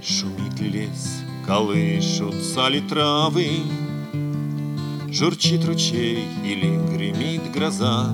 Шумит ли лес, колышутся ли травы, журчит ручей или гремит гроза,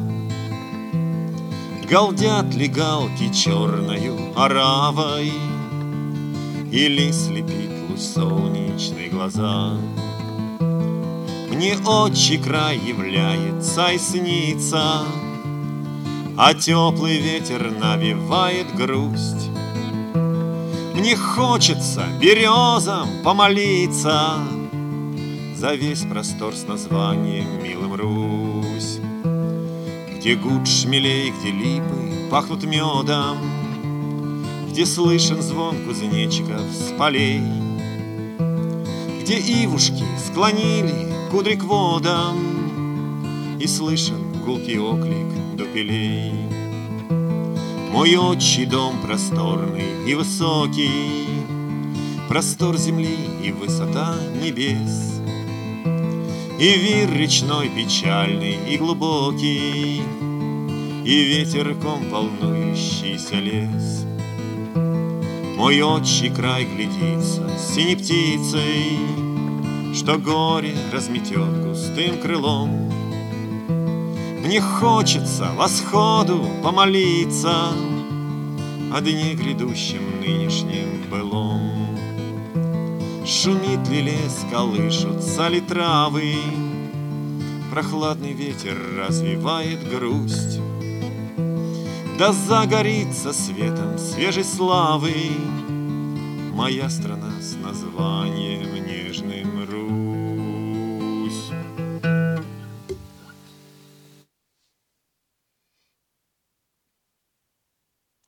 галдят ли галки черною оравой, или слепит луч солнечный глаза. Мне отчий край является и снится, а теплый ветер навевает грусть. Мне хочется березам помолиться за весь простор с названием милым Русь, где гуд шмелей, где липы пахнут медом, где слышен звон кузнечиков с полей, где ивушки склонили кудри к водам и слышен гулкий оклик дупелей. Мой отчий дом просторный и высокий, простор земли и высота небес, и вир речной печальный и глубокий, и ветерком волнующийся лес. Мой отчий край глядится синей птицей, что горе разметет густым крылом. Мне хочется восходу помолиться о дне грядущем нынешнем былом. Шумит ли лес, колышутся ли травы, прохладный ветер развивает грусть. Да загорится светом свежей славы моя страна с названием нежным